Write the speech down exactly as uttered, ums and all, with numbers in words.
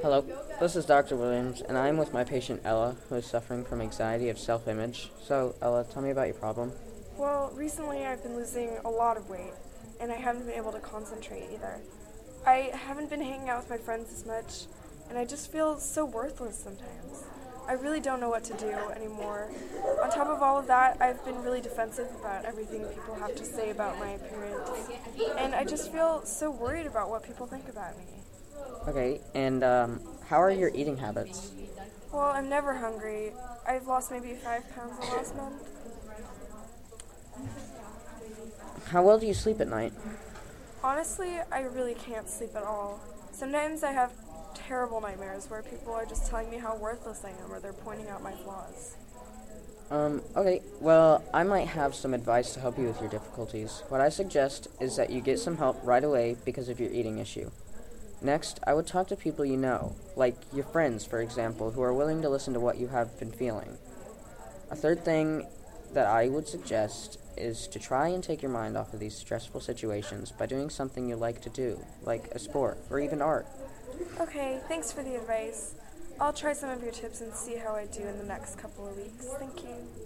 Hello, this is Doctor Williams, and I'm with my patient Ella, who is suffering from anxiety of self-image. So, Ella, tell me about your problem. Well, recently I've been losing a lot of weight, and I haven't been able to concentrate either. I haven't been hanging out with my friends as much, and I just feel so worthless sometimes. I really don't know what to do anymore. On top of all of that, I've been really defensive about everything people have to say about my appearance, and I just feel so worried about what people think about me. Okay, and um, how are your eating habits? Well, I'm never hungry. I've lost maybe five pounds the last month. How well do you sleep at night? Honestly, I really can't sleep at all. Sometimes I have terrible nightmares where people are just telling me how worthless I am or they're pointing out my flaws. Um, okay, well, I might have some advice to help you with your difficulties. What I suggest is that you get some help right away because of your eating issue. Next, I would talk to people you know, like your friends, for example, who are willing to listen to what you have been feeling. A third thing that I would suggest is to try and take your mind off of these stressful situations by doing something you like to do, like a sport or even art. Okay, thanks for the advice. I'll try some of your tips and see how I do in the next couple of weeks. Thank you.